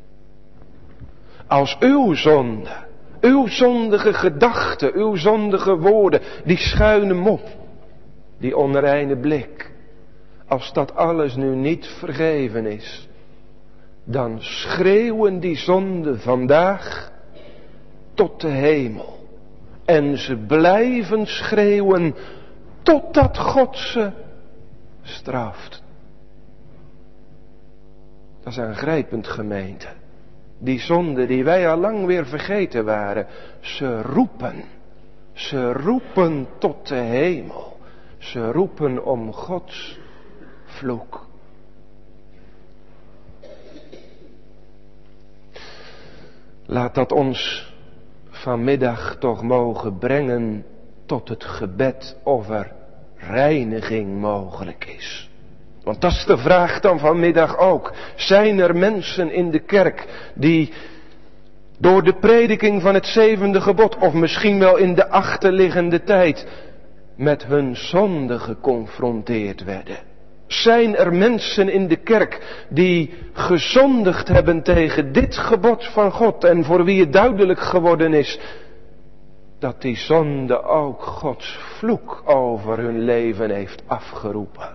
Als uw zonde, uw zondige gedachten, uw zondige woorden, die schuine mop, die onreine blik. Als dat alles nu niet vergeven is. Dan schreeuwen die zonden vandaag tot de hemel. En ze blijven schreeuwen totdat God ze straft. Dat is aangrijpend, gemeente. Die zonden die wij al lang weer vergeten waren. Ze roepen. Ze roepen tot de hemel. Ze roepen om Gods vloek. Laat dat ons vanmiddag toch mogen brengen tot het gebed of er reiniging mogelijk is. Want dat is de vraag dan vanmiddag ook. Zijn er mensen in de kerk die door de prediking van het zevende gebod of misschien wel in de achterliggende tijd met hun zonde geconfronteerd werden? Zijn er mensen in de kerk die gezondigd hebben tegen dit gebod van God en voor wie het duidelijk geworden is dat die zonde ook Gods vloek over hun leven heeft afgeroepen?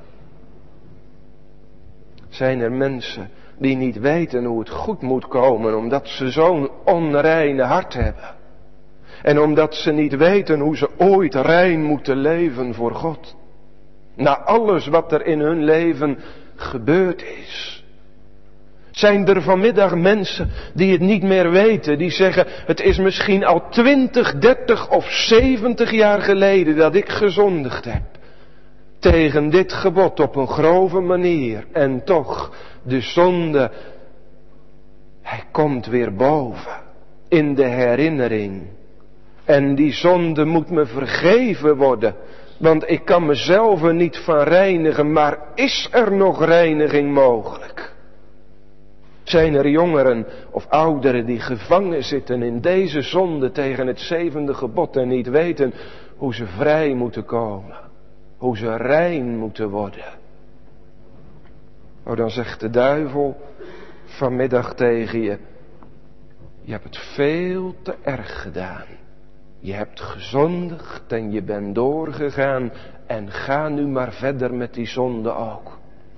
Zijn er mensen die niet weten hoe het goed moet komen omdat ze zo'n onreine hart hebben? En omdat ze niet weten hoe ze ooit rein moeten leven voor God? Na alles wat er in hun leven gebeurd is. Zijn er vanmiddag mensen die het niet meer weten, die zeggen, het is misschien al twintig, dertig of zeventig jaar geleden dat ik gezondigd heb tegen dit gebod op een grove manier. En toch, de zonde, hij komt weer boven in de herinnering. En die zonde moet me vergeven worden. Want ik kan mezelf er niet van reinigen, maar is er nog reiniging mogelijk? Zijn er jongeren of ouderen die gevangen zitten in deze zonde tegen het zevende gebod en niet weten hoe ze vrij moeten komen? Hoe ze rein moeten worden? Oh, dan zegt de duivel vanmiddag tegen je, je hebt het veel te erg gedaan. Je hebt gezondigd en je bent doorgegaan en ga nu maar verder met die zonde ook.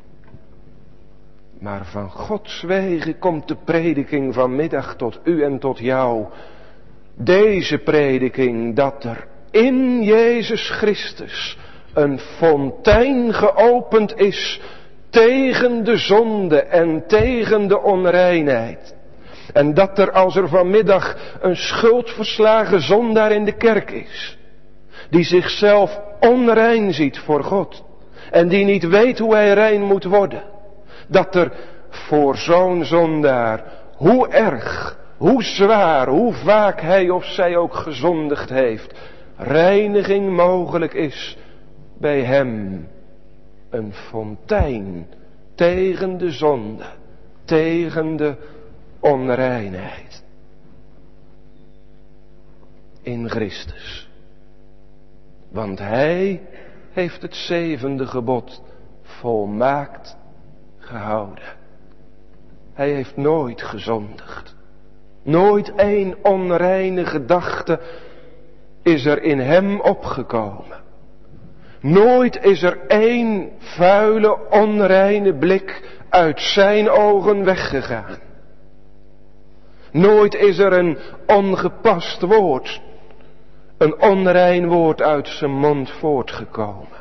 Maar van Gods wegen komt de prediking vanmiddag tot u en tot jou. Deze prediking dat er in Jezus Christus een fontein geopend is tegen de zonde en tegen de onreinheid. En dat er als er vanmiddag een schuldverslagen zondaar in de kerk is, die zichzelf onrein ziet voor God en die niet weet hoe hij rein moet worden, dat er voor zo'n zondaar, hoe erg, hoe zwaar, hoe vaak hij of zij ook gezondigd heeft, reiniging mogelijk is bij hem. Een fontein tegen de zonde, tegen de onreinheid. In Christus. Want hij heeft het zevende gebod volmaakt gehouden. Hij heeft nooit gezondigd. Nooit één onreine gedachte is er in hem opgekomen. Nooit is er één vuile, onreine blik uit zijn ogen weggegaan. Nooit is er een ongepast woord, een onrein woord uit zijn mond voortgekomen.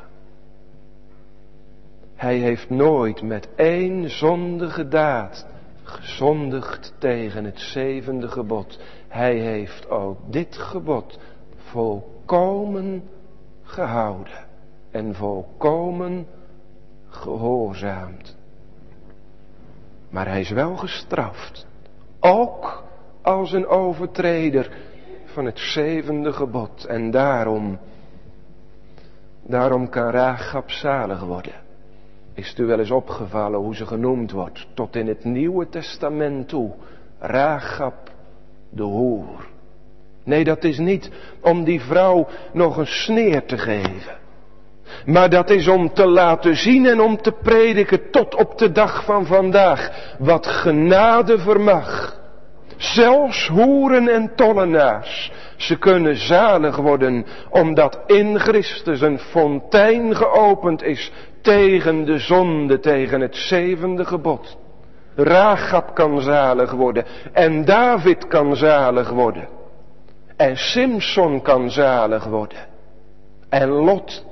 Hij heeft nooit met één zondige daad gezondigd tegen het zevende gebod. Hij heeft ook dit gebod volkomen gehouden en volkomen gehoorzaamd. Maar hij is wel gestraft, ook als een overtreder van het zevende gebod. En daarom, daarom kan Rahab zalig worden. Is het u wel eens opgevallen hoe ze genoemd wordt, tot in het Nieuwe Testament toe? Rahab de hoer. Nee, dat is niet om die vrouw nog een sneer te geven. Maar dat is om te laten zien en om te prediken tot op de dag van vandaag. Wat genade vermag. Zelfs hoeren en tollenaars, ze kunnen zalig worden, omdat in Christus een fontein geopend is tegen de zonde, tegen het zevende gebod. Rahab kan zalig worden en David kan zalig worden. En Simson kan zalig worden. En Lot.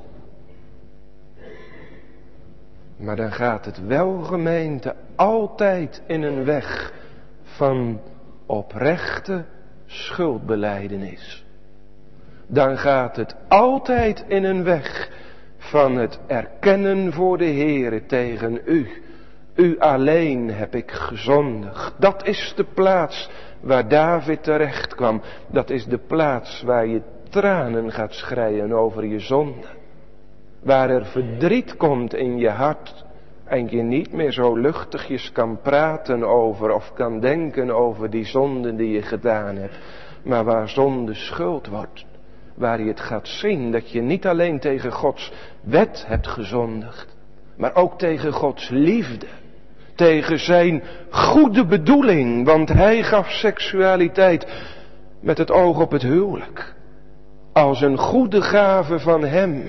Maar dan gaat het wel, gemeente, altijd in een weg van oprechte schuldbelijdenis. Dan gaat het altijd in een weg van het erkennen voor de Heere tegen u. U alleen heb ik gezondigd. Dat is de plaats waar David terecht kwam. Dat is de plaats waar je tranen gaat schreien over je zonde. Waar er verdriet komt in je hart. En je niet meer zo luchtigjes kan praten over of kan denken over die zonde die je gedaan hebt. Maar waar zonde schuld wordt. Waar je het gaat zien dat je niet alleen tegen Gods wet hebt gezondigd. maar ook tegen Gods liefde. Tegen zijn goede bedoeling, want hij gaf seksualiteit met het oog op het huwelijk. Als een goede gave van hem.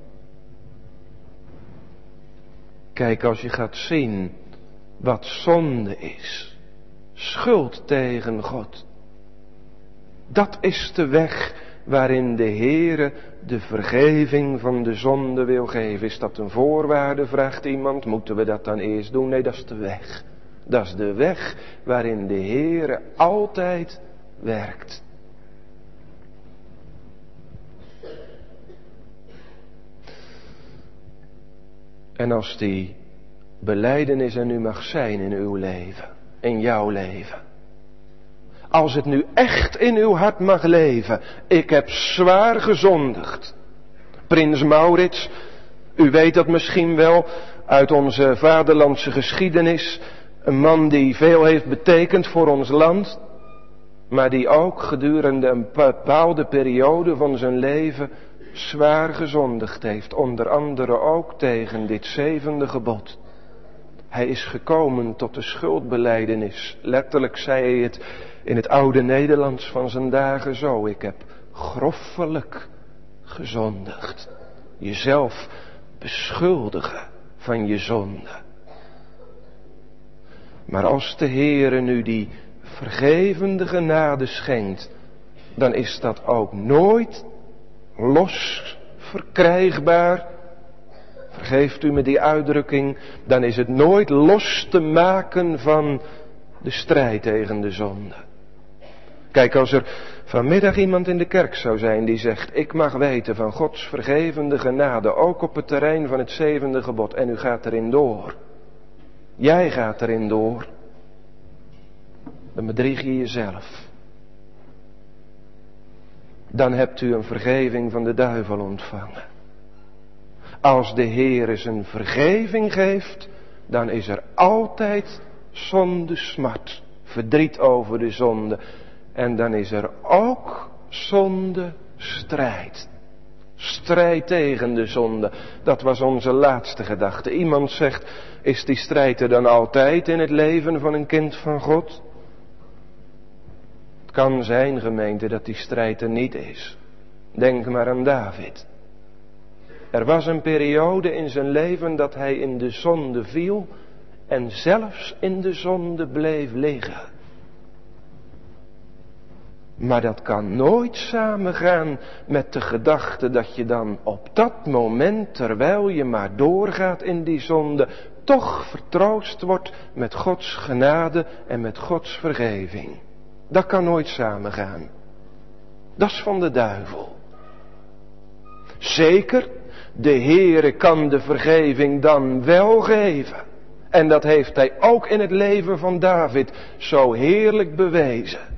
Kijk, als je gaat zien wat zonde is. Schuld tegen God. Dat is de weg waarin de Heere de vergeving van de zonde wil geven. Is dat een voorwaarde, vraagt iemand. Moeten we dat dan eerst doen? Nee, dat is de weg. Dat is de weg waarin de Heere altijd werkt. En als die belijdenis er nu mag zijn in uw leven, in jouw leven. Als het nu echt in uw hart mag leven, ik heb zwaar gezondigd. Prins Maurits, u weet dat misschien wel uit onze vaderlandse geschiedenis. Een man die veel heeft betekend voor ons land. Maar die ook gedurende een bepaalde periode van zijn leven zwaar gezondigd heeft. Onder andere ook tegen dit zevende gebod. Hij is gekomen tot de schuldbelijdenis. Letterlijk zei hij het in het oude Nederlands van zijn dagen zo. Ik heb groffelijk gezondigd. Jezelf beschuldigen van je zonde. Maar als de Heere nu die vergevende genade schenkt, dan is dat ook nooit los verkrijgbaar. Vergeeft u me die uitdrukking, dan is het nooit los te maken van de strijd tegen de zonde. Kijk, als er vanmiddag iemand in de kerk zou zijn die zegt, ik mag weten van Gods vergevende genade, ook op het terrein van het zevende gebod, en u gaat erin door. Jij gaat erin door. Dan bedrieg je jezelf. Dan hebt u een vergeving van de duivel ontvangen. Als de Heer zijn vergeving geeft, dan is er altijd zonde smart, verdriet over de zonde. En dan is er ook zonde strijd. Strijd tegen de zonde. Dat was onze laatste gedachte. Iemand zegt, is die strijd er dan altijd in het leven van een kind van God? Het kan zijn, gemeente, dat die strijd er niet is. Denk maar aan David. Er was een periode in zijn leven dat hij in de zonde viel en zelfs in de zonde bleef liggen. Maar dat kan nooit samengaan met de gedachte dat je dan op dat moment, terwijl je maar doorgaat in die zonde, toch vertroost wordt met Gods genade en met Gods vergeving. Dat kan nooit samengaan. Dat is van de duivel. Zeker, de Heere kan de vergeving dan wel geven. En dat heeft hij ook in het leven van David zo heerlijk bewezen.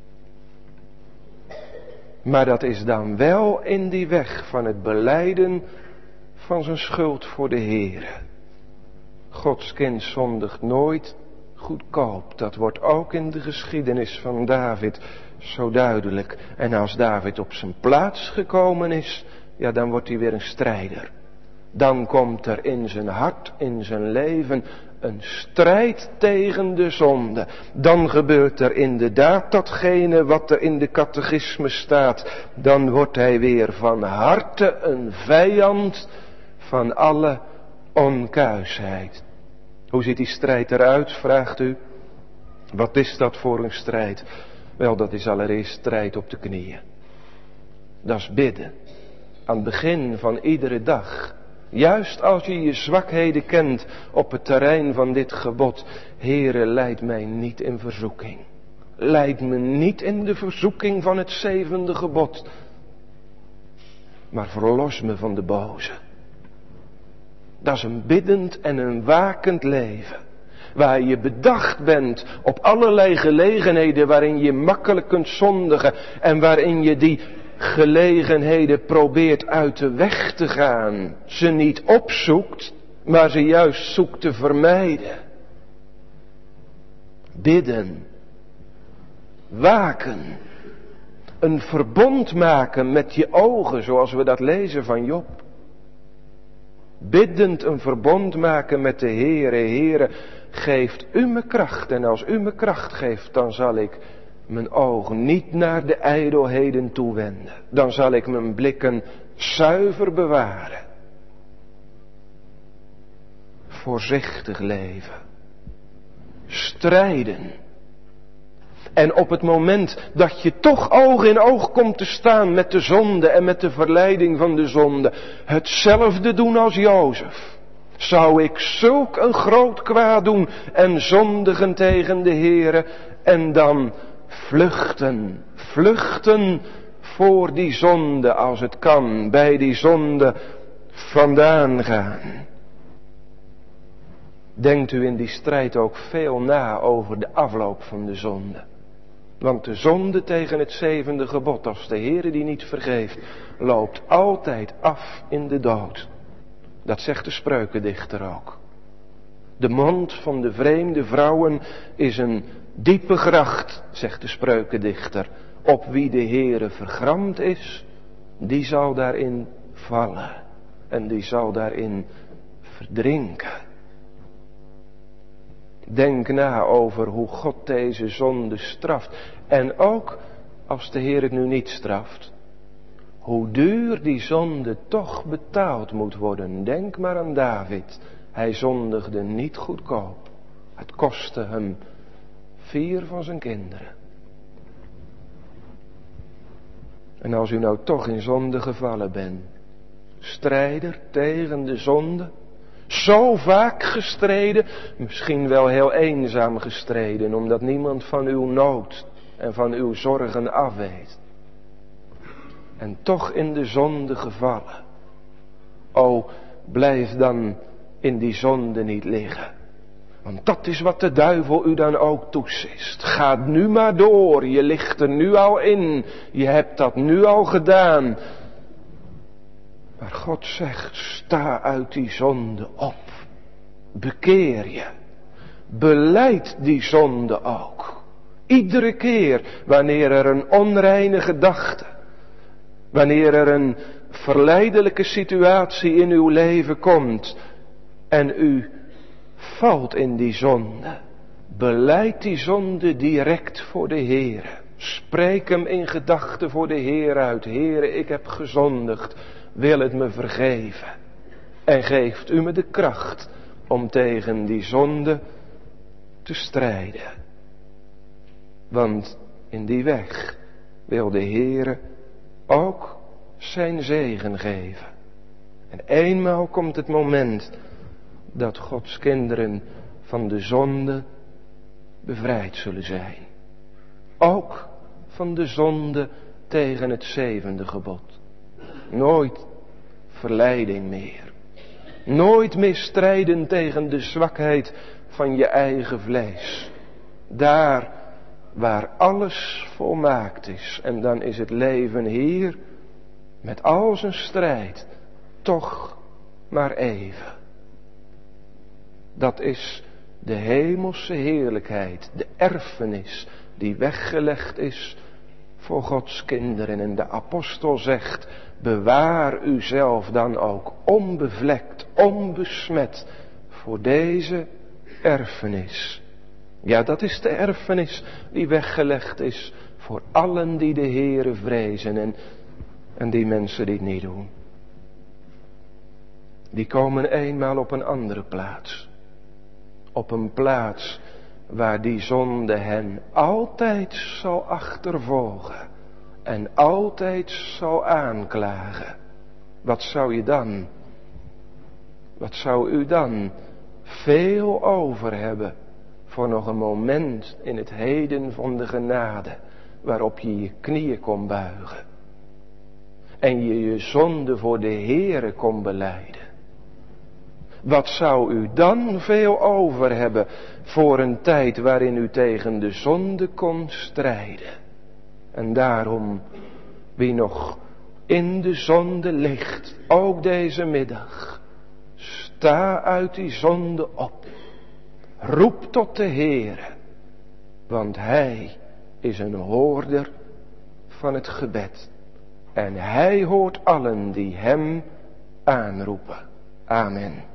Maar dat is dan wel in die weg van het belijden van zijn schuld voor de Heere. Gods kind zondigt nooit goedkoop. Dat wordt ook in de geschiedenis van David zo duidelijk. En als David op zijn plaats gekomen is, ja, dan wordt hij weer een strijder. Dan komt er in zijn hart, in zijn leven, een strijd tegen de zonde. Dan gebeurt er inderdaad datgene wat er in de catechisme staat. Dan wordt hij weer van harte een vijand van alle onkuisheid. Hoe ziet die strijd eruit, vraagt u? Wat is dat voor een strijd? Wel, dat is allereerst strijd op de knieën. Dat is bidden. Aan het begin van iedere dag. Juist als je je zwakheden kent op het terrein van dit gebod. Heere, leid mij niet in verzoeking. Leid me niet in de verzoeking van het zevende gebod. Maar verlos me van de boze. Dat is een biddend en een wakend leven. Waar je bedacht bent op allerlei gelegenheden waarin je makkelijk kunt zondigen. En waarin je die gelegenheden probeert uit de weg te gaan. Ze niet opzoekt, maar ze juist zoekt te vermijden. Bidden. Waken. Een verbond maken met je ogen, zoals we dat lezen van Job. biddend een verbond maken met de Heere. Heere, geeft u me kracht. En als u me kracht geeft, dan zal ik mijn ogen niet naar de ijdelheden toewenden. Dan zal ik mijn blikken zuiver bewaren. Voorzichtig leven. Strijden. En op het moment dat je toch oog in oog komt te staan met de zonde en met de verleiding van de zonde, hetzelfde doen als Jozef. Zou ik zulk een groot kwaad doen en zondigen tegen de Heere en dan vluchten, vluchten voor die zonde als het kan, bij die zonde vandaan gaan. Denkt u in die strijd ook veel na over de afloop van de zonde. Want de zonde tegen het zevende gebod, als de Heere die niet vergeeft, loopt altijd af in de dood. Dat zegt de spreukendichter ook. De mond van de vreemde vrouwen is een diepe gracht, zegt de spreukendichter. Op wie de Heere vergramd is, die zal daarin vallen. En die zal daarin verdrinken. Denk na over hoe God deze zonde straft. En ook als de Heer het nu niet straft. Hoe duur die zonde toch betaald moet worden. Denk maar aan David. Hij zondigde niet goedkoop. Het kostte hem vier van zijn kinderen. En als u nou toch in zonde gevallen bent. Strijder tegen de zonde. Zo vaak gestreden, misschien wel heel eenzaam gestreden, omdat niemand van uw nood en van uw zorgen afweet. En toch in de zonde gevallen. O, blijf dan in die zonde niet liggen. Want dat is wat de duivel u dan ook toesist. Ga nu maar door, je ligt er nu al in, je hebt dat nu al gedaan. Maar God zegt, sta uit die zonde op. Bekeer je. Belijd die zonde ook. Iedere keer wanneer er een onreine gedachte, wanneer er een verleidelijke situatie in uw leven komt en u valt in die zonde, belijd die zonde direct voor de Heere. Spreek hem in gedachten voor de Heer uit. Heere, ik heb gezondigd. Wil het me vergeven. En geeft u me de kracht om tegen die zonde te strijden. Want in die weg wil de Heere ook zijn zegen geven. En eenmaal komt het moment dat Gods kinderen van de zonde bevrijd zullen zijn. Ook van de zonde tegen het zevende gebod. Nooit verleiding meer. Nooit meer strijden tegen de zwakheid van je eigen vlees. Daar waar alles volmaakt is. En dan is het leven hier met al zijn strijd toch maar even. Dat is de hemelse heerlijkheid, de erfenis die weggelegd is voor Gods kinderen. En de apostel zegt, bewaar uzelf dan ook onbevlekt, onbesmet voor deze erfenis. Ja, dat is de erfenis die weggelegd is voor allen die de Heere vrezen en, en die mensen die het niet doen. Die komen eenmaal op een andere plaats. Op een plaats waar die zonde hen altijd zal achtervolgen en altijd zal aanklagen. Wat zou je dan, wat zou u dan veel over hebben voor nog een moment in het heden van de genade waarop je je knieën kon buigen en je je zonde voor de Heere kon belijden. Wat zou u dan veel over hebben voor een tijd waarin u tegen de zonde kon strijden. En daarom, wie nog in de zonde ligt, ook deze middag, sta uit die zonde op. Roep tot de Heere, want Hij is een hoorder van het gebed. En Hij hoort allen die Hem aanroepen. Amen.